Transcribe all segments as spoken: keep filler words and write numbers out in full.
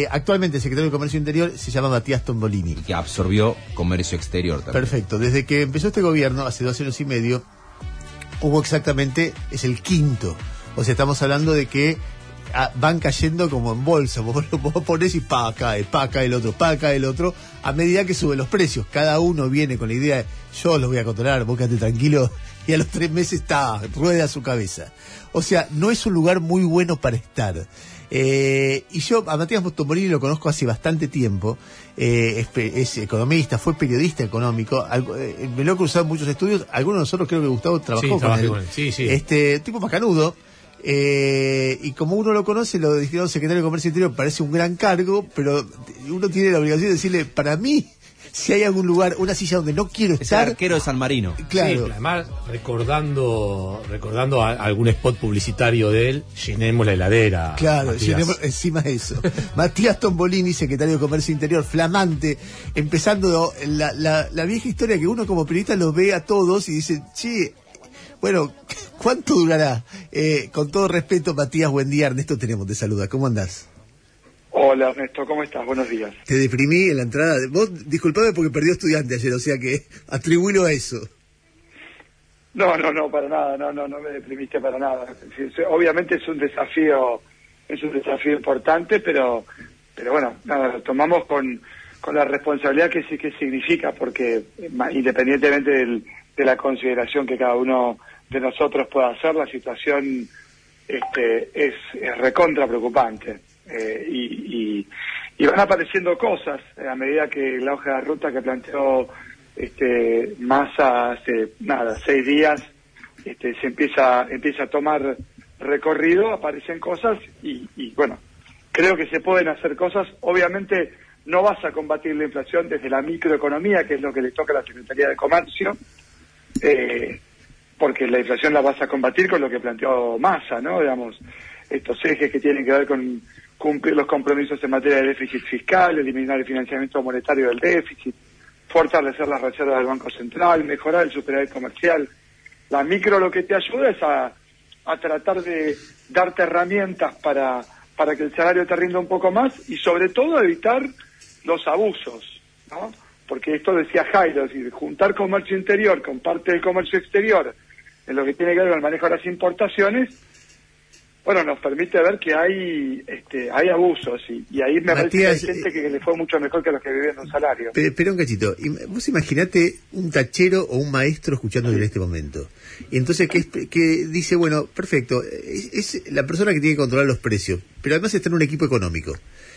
actualmente el secretario de Comercio Interior se llama Matías Tombolini. Que absorbió Comercio Exterior también. Perfecto. Desde que empezó este gobierno, hace dos años y medio, hubo exactamente, es el quinto. O sea, estamos hablando de que a, van cayendo como en bolsa. Vos lo vos ponés y pa, cae, pa, cae el otro, pa, cae el otro, a medida que suben los precios. Cada uno viene con la idea de, yo los voy a controlar, vos quedate tranquilo, y a los tres meses está, rueda su cabeza. O sea, no es un lugar muy bueno para estar. Eh, y yo a Matías Tombolini lo conozco hace bastante tiempo, eh, es, es economista, fue periodista económico, algo, eh, me lo he cruzado en muchos estudios, algunos de nosotros creo que Gustavo trabajó sí, con él, con él. Sí, sí. Este tipo macanudo, eh, y como uno lo conoce, lo dijeron secretario de Comercio Interior, parece un gran cargo, pero uno tiene la obligación de decirle, para mí, si hay algún lugar, una silla donde no quiero es estar. El arquero de San Marino. Claro. Sí, además, recordando recordando a, a algún spot publicitario de él, llenemos la heladera. Claro, Matías. llenemos encima de eso. Matías Tombolini, secretario de Comercio Interior, flamante, empezando la, la, la vieja historia que uno como periodista los ve a todos y dice, che, bueno, ¿cuánto durará? Eh, con todo respeto, Matías, buen día. Ernesto Tenemos te saluda. ¿Cómo andás? Hola Ernesto, ¿cómo estás? Buenos días. Te deprimí en la entrada. Vos, disculpame porque perdió estudiante ayer, o sea que atribuílo a eso. No, no, no, para nada, no, no, no me deprimiste para nada. Obviamente es un desafío, es un desafío importante, pero, pero bueno, nada, lo tomamos con, con la responsabilidad que sí que significa, porque independientemente del, de la consideración que cada uno de nosotros pueda hacer, la situación este, es, es recontra preocupante. Eh, y, y, y van apareciendo cosas a medida que la hoja de ruta que planteó este Massa hace nada seis días este se empieza empieza a tomar recorrido, aparecen cosas y, y bueno, creo que se pueden hacer cosas. Obviamente no vas a combatir la inflación desde la microeconomía, que es lo que le toca a la Secretaría de Comercio, eh, porque la inflación la vas a combatir con lo que planteó Massa, ¿no? Digamos, estos ejes que tienen que ver con cumplir los compromisos en materia de déficit fiscal, eliminar el financiamiento monetario del déficit, fortalecer las reservas del Banco Central, mejorar el superávit comercial. La micro lo que te ayuda es a, a tratar de darte herramientas para, para que el salario te rinda un poco más y sobre todo evitar los abusos, ¿no? Porque esto decía Jairo, es decir, juntar comercio interior con parte del comercio exterior en lo que tiene que ver con el manejo de las importaciones, bueno, nos permite ver que hay este, hay abusos y, y ahí me Matías, parece que hay gente que le fue mucho mejor que los que vivían un salario. Pero, pero un cachito, vos imaginate un tachero o un maestro escuchando en este momento. Y entonces que, que dice, bueno, perfecto, es, es la persona que tiene que controlar los precios, pero además está en un equipo económico.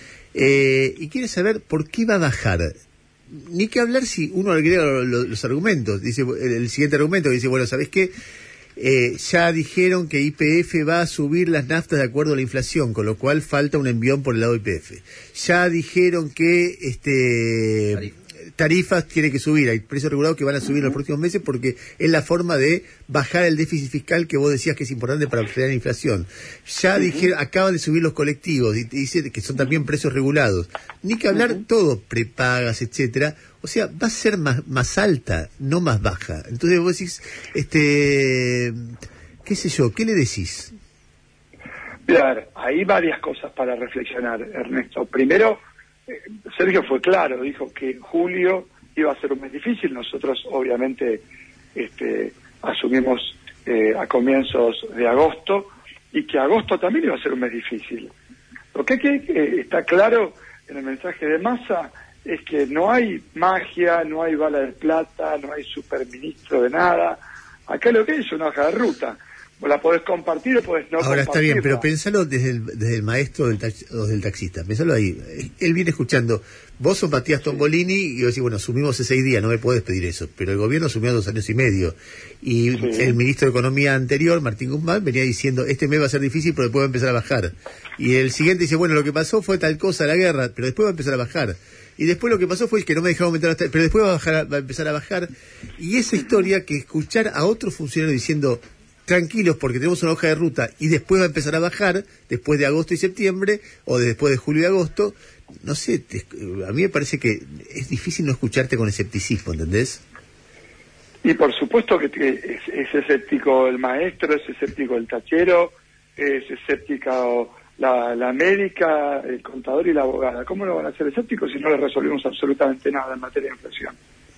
Eh, y quiere saber por qué va a bajar. Ni que hablar si uno agrega los, los argumentos. Dice el, el siguiente argumento que dice, bueno, ¿sabés qué? Eh, ya dijeron que Y P F va a subir las naftas de acuerdo a la inflación, con lo cual falta un envión por el lado de Y P F. Ya dijeron que este Tarifa. tarifas tienen que subir, hay precios regulados que van a subir en los próximos meses porque es la forma de bajar el déficit fiscal que vos decías que es importante para frenar la inflación. Ya uh-huh. dijeron, acaban de subir los colectivos, y dicen que son también precios regulados. Ni que hablar uh-huh. todo, prepagas, etcétera. O sea, va a ser más, más alta, no más baja. Entonces vos decís, este, qué sé yo, ¿qué le decís? Mira, hay varias cosas para reflexionar, Ernesto. Primero, eh, Sergio fue claro, dijo que julio iba a ser un mes difícil. Nosotros, obviamente, este, asumimos eh, a comienzos de agosto y que agosto también iba a ser un mes difícil. Lo que, que eh, está claro en el mensaje de Massa es que no hay magia, no hay bala de plata, no hay superministro de nada. Acá lo que hay es una hoja de ruta. Vos la podés compartir o podés no Ahora está bien, pero compartirla. pensalo desde el, desde el maestro del tax, o del taxista, pensalo ahí. Él viene escuchando, vos sos Matías Tombolini y vos decís, bueno, asumimos hace seis días, no me podés pedir eso, pero el gobierno asumió dos años y medio. Y sí. El ministro de Economía anterior, Martín Guzmán, venía diciendo, este mes va a ser difícil pero después va a empezar a bajar. Y el siguiente dice, bueno, lo que pasó fue tal cosa, la guerra, pero después va a empezar a bajar. Y después lo que pasó fue que no me dejaron aumentar hasta, pero después va a, bajar, va a empezar a bajar. Y esa historia que escuchar a otro funcionario diciendo, tranquilos porque tenemos una hoja de ruta y después va a empezar a bajar, después de agosto y septiembre, o de después de julio y agosto, no sé, te, a mí me parece que es difícil no escucharte con escepticismo, ¿entendés? Y por supuesto que es, es escéptico el maestro, es escéptico el tachero, es escéptico la, la médica, el contador y la abogada. ¿Cómo no van a ser escépticos si no les resolvimos absolutamente nada en materia de inflación?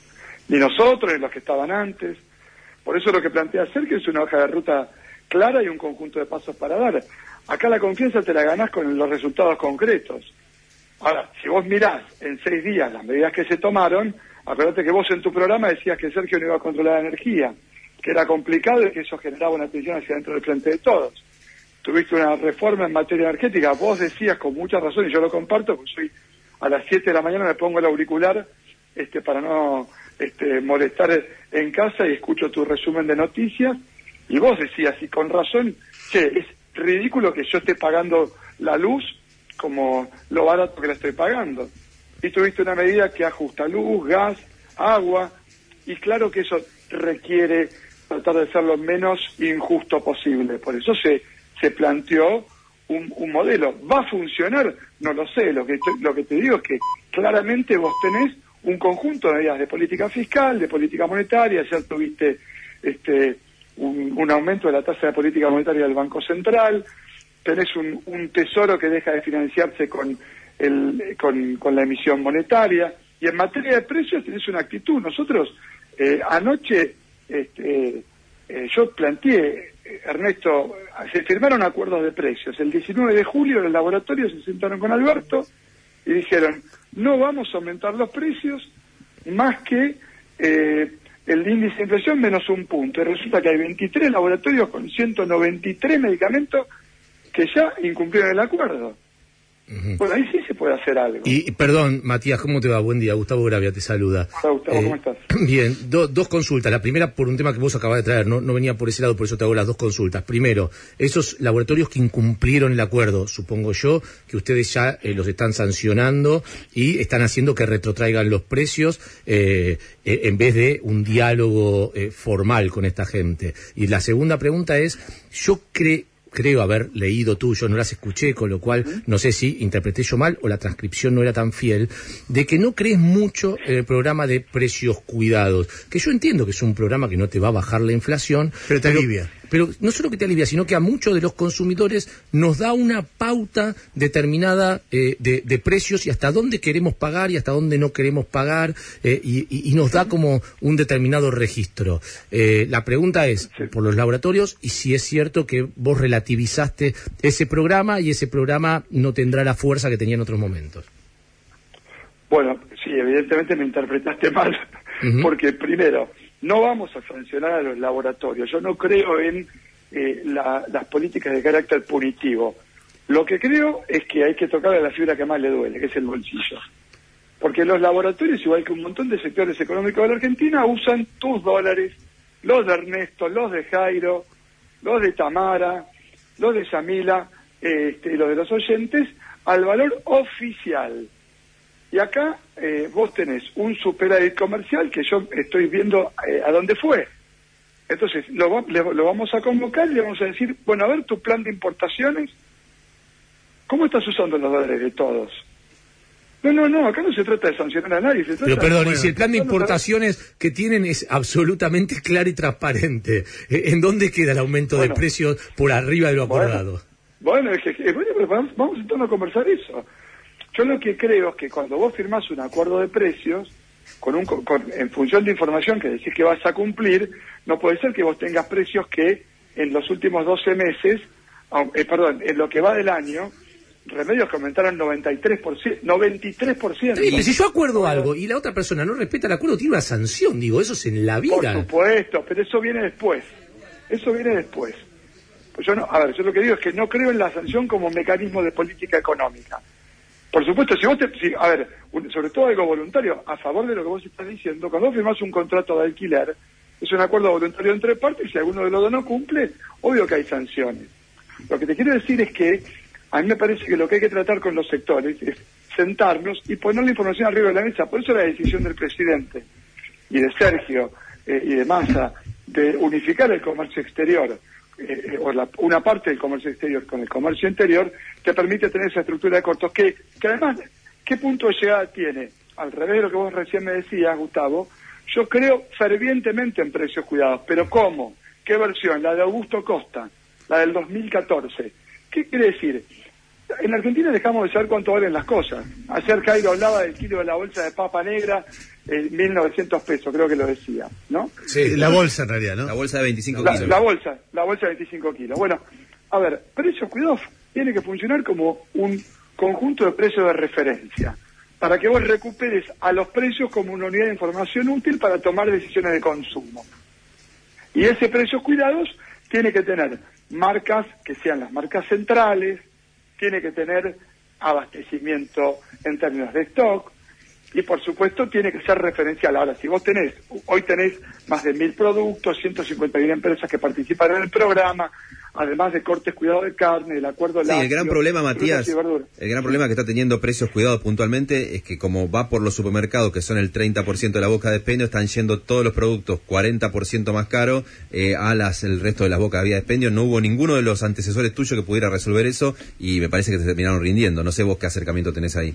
Ni nosotros, ni los que estaban antes. Por eso lo que plantea Sergio es una hoja de ruta clara y un conjunto de pasos para dar. Acá la confianza te la ganás con los resultados concretos. Ahora, si vos mirás en seis días las medidas que se tomaron, acuérdate que vos en tu programa decías que Sergio no iba a controlar la energía, que era complicado y que eso generaba una tensión hacia dentro del frente de todos. Tuviste una reforma en materia energética, vos decías con mucha razón, y yo lo comparto, porque soy a las siete de la mañana me pongo el auricular este para no este molestar en casa y escucho tu resumen de noticias, y vos decías, y con razón, che, es ridículo que yo esté pagando la luz como lo barato que la estoy pagando. Y tuviste una medida que ajusta luz, gas, agua, y claro que eso requiere tratar de ser lo menos injusto posible. Por eso se se planteó un, un modelo. ¿Va a funcionar? No lo sé. Lo que, te, lo que te digo es que claramente vos tenés un conjunto de medidas de política fiscal, de política monetaria. Ya tuviste este un, un aumento de la tasa de política monetaria del Banco Central. Tenés un, un tesoro que deja de financiarse con, el, con, con la emisión monetaria. Y en materia de precios tenés una actitud. Nosotros eh, anoche este, eh, yo planteé, Ernesto, se firmaron acuerdos de precios. El diecinueve de julio los laboratorios se sentaron con Alberto y dijeron, no vamos a aumentar los precios más que eh, el índice de inflación menos un punto. Y resulta que hay veintitrés laboratorios con ciento noventa y tres medicamentos que ya incumplieron el acuerdo. Uh-huh. Bueno, ahí sí se puede hacer algo. Y, y perdón, Matías, ¿cómo te va? Buen día, Gustavo Gravia te saluda. Hola, Gustavo, eh, ¿cómo estás? Bien, do, dos consultas. La primera por un tema que vos acabas de traer, no, no venía por ese lado, por eso te hago las dos consultas. Primero, esos laboratorios que incumplieron el acuerdo, supongo yo que ustedes ya eh, los están sancionando y están haciendo que retrotraigan los precios eh, eh, en vez de un diálogo eh, formal con esta gente. Y la segunda pregunta es, yo creo... creo haber leído tú, yo no las escuché, con lo cual no sé si interpreté yo mal o la transcripción no era tan fiel, de que no crees mucho en el programa de precios cuidados, que yo entiendo que es un programa que no te va a bajar la inflación. Pero te alivia. Pero no solo que te alivia, sino que a muchos de los consumidores nos da una pauta determinada eh, de, de precios y hasta dónde queremos pagar y hasta dónde no queremos pagar eh, y, y, y nos da como un determinado registro. Eh, la pregunta es por los laboratorios y si es cierto que vos relativizaste ese programa y ese programa no tendrá la fuerza que tenía en otros momentos. Bueno, sí, evidentemente me interpretaste mal, uh-huh. Porque primero, no vamos a sancionar a los laboratorios. Yo no creo en eh, la, las políticas de carácter punitivo. Lo que creo es que hay que tocar a la fibra que más le duele, que es el bolsillo. Porque los laboratorios, igual que un montón de sectores económicos de la Argentina, usan tus dólares, los de Ernesto, los de Jairo, los de Tamara, los de Yamila, este, y los de los oyentes, al valor oficial. Y acá eh, vos tenés un superávit comercial que yo estoy viendo eh, a dónde fue. Entonces, lo, le, lo vamos a convocar y le vamos a decir, bueno, a ver tu plan de importaciones, ¿cómo estás usando los dólares de todos? No, no, no, acá no se trata de sancionar a nadie. Se trata Pero perdón, de, y si el plan de importaciones que tienen es absolutamente claro y transparente, ¿en dónde queda el aumento bueno, de precios por arriba de lo acordado? Bueno, bueno, es que, bueno pero vamos, vamos entonces a conversar eso. Yo lo que creo es que cuando vos firmás un acuerdo de precios, con un con, en función de información que decís que vas a cumplir, no puede ser que vos tengas precios que en los últimos doce meses, eh, perdón, en lo que va del año, Remedios que aumentaron noventa y tres por ciento, noventa y tres por ciento. Sí, si yo acuerdo algo y la otra persona no respeta el acuerdo, tiene una sanción, digo, eso es en la vida. Por supuesto, pero eso viene después. Eso viene después. Pues yo no, a ver, yo lo que digo es que no creo en la sanción como mecanismo de política económica. Por supuesto, si vos te... Si, a ver, un, sobre todo algo voluntario, a favor de lo que vos estás diciendo, cuando vos firmás un contrato de alquiler, es un acuerdo voluntario entre partes, y si alguno de los dos no cumple, obvio que hay sanciones. Lo que te quiero decir es que a mí me parece que lo que hay que tratar con los sectores es sentarnos y poner la información arriba de la mesa. Por eso la decisión del presidente y de Sergio eh, y de Massa de unificar el comercio exterior, Eh, o la, una parte del comercio exterior con el comercio interior, te permite tener esa estructura de costos que, que además, ¿qué punto de llegada tiene? Al revés de lo que vos recién me decías, Gustavo, yo creo fervientemente en precios cuidados, pero ¿cómo? ¿Qué versión? La de Augusto Costa, la del dos mil catorce. ¿Qué quiere decir? En Argentina dejamos de saber cuánto valen las cosas. Ayer Jairo hablaba del kilo de la bolsa de papa negra, eh, mil novecientos pesos, creo que lo decía, ¿no? Sí, la bolsa en realidad, ¿no? La bolsa de veinticinco La, kilos. la bolsa, la bolsa de veinticinco kilos. Bueno, a ver, precios cuidados tiene que funcionar como un conjunto de precios de referencia, para que vos recuperes a los precios como una unidad de información útil para tomar decisiones de consumo. Y ese precios cuidados tiene que tener marcas que sean las marcas centrales, tiene que tener abastecimiento en términos de stock y por supuesto tiene que ser referencial. Ahora, si vos tenés, hoy tenés más de mil productos, ciento cincuenta mil empresas que participan en el programa, además de cortes cuidados de carne, el acuerdo Sí, lácteo, el gran problema, Matías, y el gran problema que está teniendo precios cuidados puntualmente es que como va por los supermercados, que son el treinta por ciento de la boca de expendio, están yendo todos los productos cuarenta por ciento más caros eh, a las el resto de las bocas de vía de expendio. No hubo ninguno de los antecesores tuyos que pudiera resolver eso y me parece que te terminaron rindiendo. No sé vos qué acercamiento tenés ahí.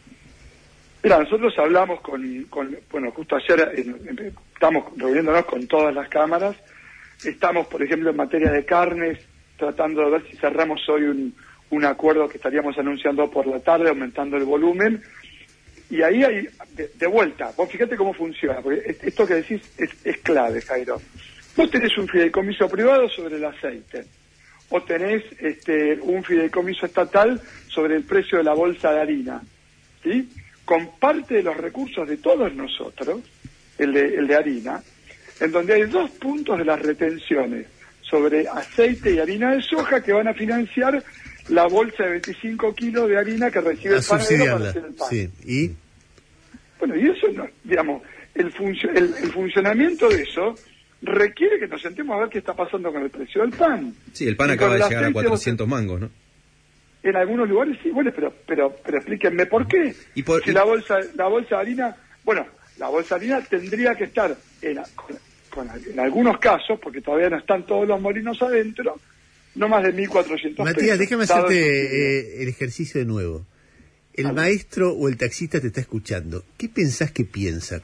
Mira, nosotros hablamos con, con bueno, justo ayer eh, eh, estamos reuniéndonos con todas las cámaras. Estamos, por ejemplo, en materia de carnes, tratando de ver si cerramos hoy un, un acuerdo que estaríamos anunciando por la tarde, aumentando el volumen. Y ahí hay, de, de vuelta, vos fíjate cómo funciona, porque esto que decís es, es clave, Jairo. Vos tenés un fideicomiso privado sobre el aceite, o tenés este, un fideicomiso estatal sobre el precio de la bolsa de harina, ¿sí? Con parte de los recursos de todos nosotros, el de, el de harina, en donde hay dos puntos de las retenciones sobre aceite y harina de soja que van a financiar la bolsa de veinticinco kilos de harina que recibe a el panadero para subsidiarla. hacer el pan. Sí. ¿Y? Bueno, y eso, no, digamos, el, funcio- el, el funcionamiento de eso requiere que nos sentemos a ver qué está pasando con el precio del pan. Sí, el pan Y acaba con de el llegar a aceite, cuatrocientos mangos, ¿no? En algunos lugares sí, bueno, pero pero pero explíquenme por qué. Y por- si y- la bolsa la bolsa de harina, bueno, la bolsa de harina tendría que estar en, con, con- en algunos casos, porque todavía no están todos los molinos adentro, no más de mil cuatrocientos pesos. Matías, déjame dado el hacerte subsidio. eh, el ejercicio de nuevo. El Vale. maestro o el taxista te está escuchando. ¿Qué pensás que piensa?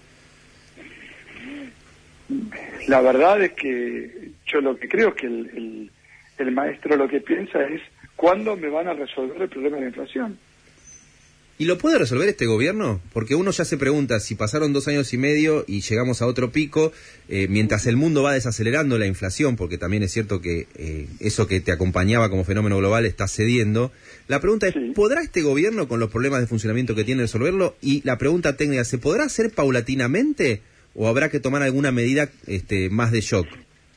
La verdad es que yo lo que creo que el, el, el maestro lo que piensa es ¿cuándo me van a resolver el problema de la inflación? ¿Y lo puede resolver este gobierno? Porque uno ya se pregunta si pasaron dos años y medio y llegamos a otro pico, eh, mientras el mundo va desacelerando la inflación, porque también es cierto que eh, eso que te acompañaba como fenómeno global está cediendo. La pregunta es, Sí. ¿podrá este gobierno, con los problemas de funcionamiento que tiene, resolverlo? Y la pregunta técnica, ¿se podrá hacer paulatinamente o habrá que tomar alguna medida este, más de shock?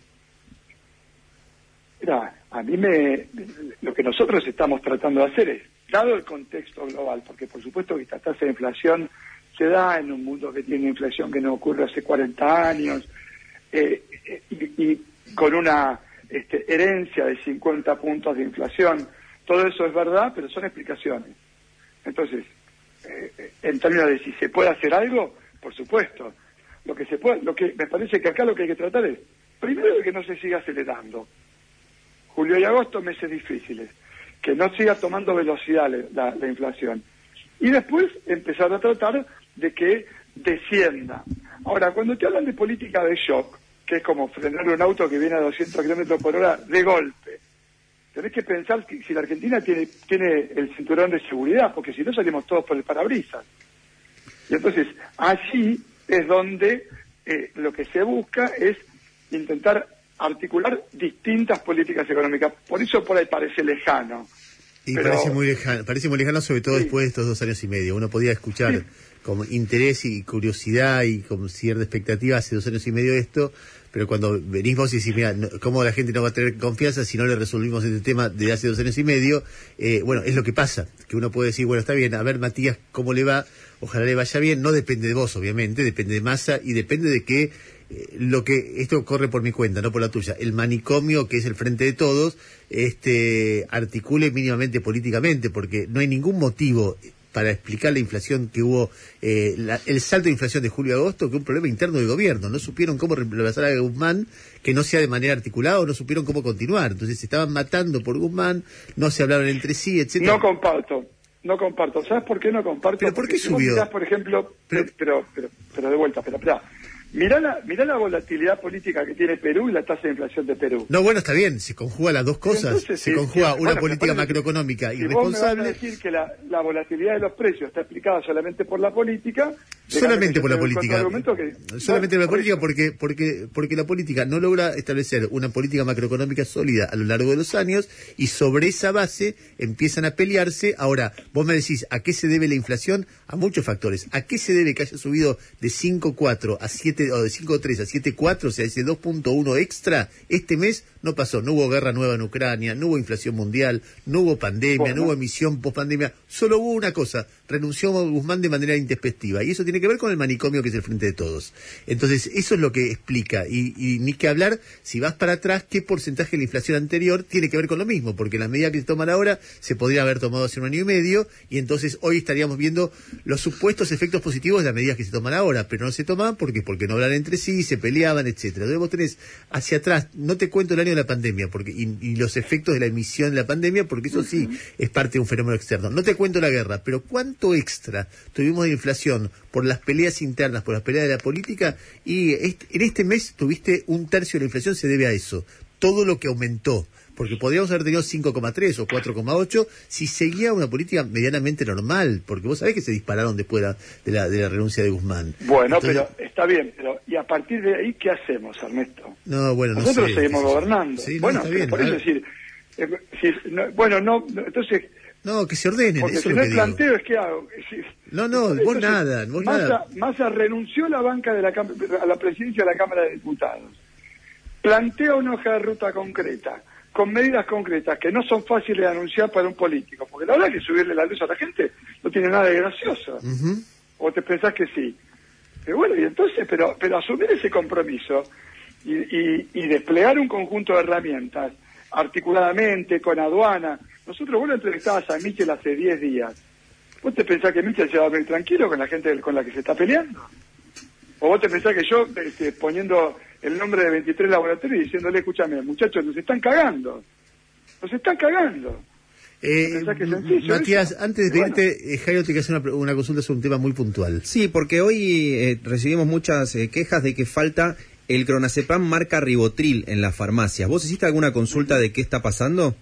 Mira, a mí me lo que nosotros estamos tratando de hacer es, dado el contexto global, porque por supuesto que esta tasa de inflación se da en un mundo que tiene inflación que no ocurre hace cuarenta años, eh, eh, y, y con una este, herencia de cincuenta puntos de inflación, todo eso es verdad, pero son explicaciones. Entonces, eh, en términos de si se puede hacer algo, por supuesto, lo que se puede, lo que me parece que acá lo que hay que tratar es, primero, de que no se siga acelerando. Julio y agosto, meses difíciles, que no siga tomando velocidad la, la inflación. Y después empezar a tratar de que descienda. Ahora, cuando te hablan de política de shock, que es como frenar un auto que viene a doscientos kilómetros por hora de golpe, tenés que pensar que si la Argentina tiene, tiene el cinturón de seguridad, porque si no salimos todos por el parabrisas. Y entonces, allí es donde eh, lo que se busca es intentar articular distintas políticas económicas. Por eso por ahí parece lejano. Y Pero- parece muy lejano, parece muy lejano, sobre todo Sí. después de estos dos años y medio. Uno podía escuchar Sí. con interés y curiosidad y con cierta expectativa hace dos años y medio esto, pero cuando venís vos y decís, mira, no, ¿cómo la gente no va a tener confianza si no le resolvimos este tema de hace dos años y medio? Eh, bueno, es lo que pasa, que uno puede decir, bueno, está bien, a ver, Matías, ¿cómo le va? Ojalá le vaya bien. No depende de vos, obviamente, depende de Massa y depende de que eh, lo que esto corre por mi cuenta, no por la tuya. El manicomio, que es el frente de todos, este articule mínimamente políticamente, porque no hay ningún motivo para explicar la inflación que hubo, eh, la- el salto de inflación de julio a agosto, que es un problema interno del gobierno. No supieron cómo reemplazar a Guzmán, que no sea de manera articulada, o no supieron cómo continuar. Entonces se estaban matando por Guzmán, no se hablaron entre sí, etcétera. No comparto, no comparto. ¿Sabes por qué no comparto? ¿Pero por qué Porque si vos subió? mirás, por ejemplo, Pero- pero, pero, pero, pero de vuelta, pero, espera. Mirá la, mirá la volatilidad política que tiene Perú y la tasa de inflación de Perú. No, bueno, está bien, se conjuga las dos cosas. Entonces, se sí, conjuga sí, una bueno, política macroeconómica si irresponsable. Vos me vas a decir que la, la volatilidad de los precios está explicada solamente por la política. Solamente por la política. Que, solamente por la política porque, porque, porque la política no logra establecer una política macroeconómica sólida a lo largo de los años y sobre esa base empiezan a pelearse. Ahora, vos me decís, ¿a qué se debe la inflación? A muchos factores. ¿A qué se debe que haya subido de cinco coma cuatro a siete o de cinco coma tres a siete coma cuatro, o sea, ese dos punto uno extra este mes? No pasó, no hubo guerra nueva en Ucrania, no hubo inflación mundial, no hubo pandemia, bueno. no hubo emisión post-pandemia, solo hubo una cosa, renunció Guzmán de manera intempestiva, y eso tiene que ver con el manicomio que es el Frente de Todos. Entonces, eso es lo que explica, y, y ni que hablar, si vas para atrás, qué porcentaje de la inflación anterior tiene que ver con lo mismo, porque las medidas que se toman ahora se podría haber tomado hace un año y medio, y entonces hoy estaríamos viendo los supuestos efectos positivos de las medidas que se toman ahora, pero no se tomaban porque porque no hablan entre sí, se peleaban, etcétera. Entonces vos tenés hacia atrás, no te cuento el año de la pandemia porque y, y los efectos de la emisión de la pandemia, porque eso sí es parte de un fenómeno externo. No te cuento la guerra, pero ¿cuánto extra tuvimos de inflación por las peleas internas, por las peleas de la política? Y este, en este mes tuviste un tercio de la inflación se debe a eso. Todo lo que aumentó, porque podríamos haber tenido cinco coma tres o cuatro coma ocho si seguía una política medianamente normal, porque vos sabés que se dispararon después de la, de la, de la renuncia de Guzmán. Bueno, Entonces, pero está bien, pero ¿y a partir de ahí qué hacemos, Ernesto? No, bueno, no Nosotros sé, seguimos gobernando. Sí, no, bueno, está bien, por eso decir, eh, si, no, bueno, no, entonces... No, que se ordenen, porque eso si es no lo que el planteo digo. es que hago. Si, no, no, entonces, vos nada, vos Massa, nada. Massa renunció a la banca de la a la presidencia de la Cámara de Diputados. Plantea una hoja de ruta concreta, con medidas concretas que no son fáciles de anunciar para un político, porque la verdad que subirle la luz a la gente no tiene nada de gracioso. Uh-huh. ¿O te pensás que sí? Pero bueno, y entonces, pero pero asumir ese compromiso y, y, y desplegar un conjunto de herramientas articuladamente, con aduana. Nosotros, vos lo entrevistabas a Michel hace diez días. ¿Vos te pensás que Michel se va a ver tranquilo con la gente con la que se está peleando? ¿O vos te pensás que yo, este, poniendo el nombre de veintitrés laboratorios y diciéndole, escúchame, muchachos, nos están cagando? Nos están cagando. Eh, Matías, eso? antes de irte, bueno. eh, Jairo, te quiero hacer una, una consulta sobre un tema muy puntual. Sí, porque hoy eh, recibimos muchas eh, quejas de que falta el clonazepam marca Rivotril en las farmacias. ¿Vos hiciste alguna consulta de qué está pasando?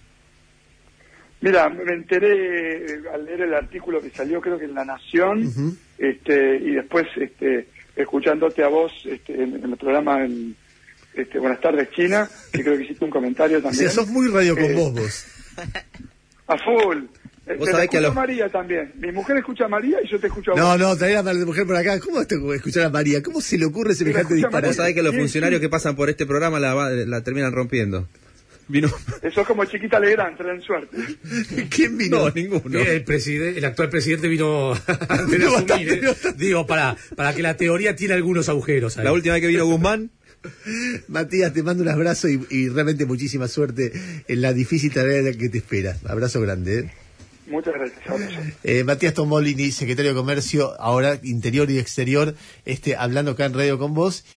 Mira, me enteré eh, al leer el artículo que salió, creo que en La Nación, uh-huh. este, y después este, escuchándote a vos este, en, en el programa en, este, Buenas tardes China, que creo que hiciste un comentario también. O sea, sos muy radio con eh, vos, vos. A full. ¿Vos te sabés que a los... María también. Mi mujer escucha a María y yo te escucho a no, vos. No, no, traer a la mujer por acá. ¿Cómo es escuchar a María? ¿Cómo se le ocurre semejante disparate? Vos sabés que los funcionarios que pasan por este programa la, la terminan rompiendo. Vino. Eso es como Chiquita Legrand, traen suerte. ¿Quién vino? No, ninguno. El, preside, el actual presidente vino a asumir, bastante, eh. Digo, para, para que la teoría tiene algunos agujeros ahí. La última vez que vino Guzmán. Matías, te mando un abrazo y, y realmente muchísima suerte en la difícil tarea que te espera. Abrazo grande. ¿eh? Muchas gracias. Eh, Matías Tombolini, secretario de Comercio, ahora Interior y Exterior, este, hablando acá en Radio con vos.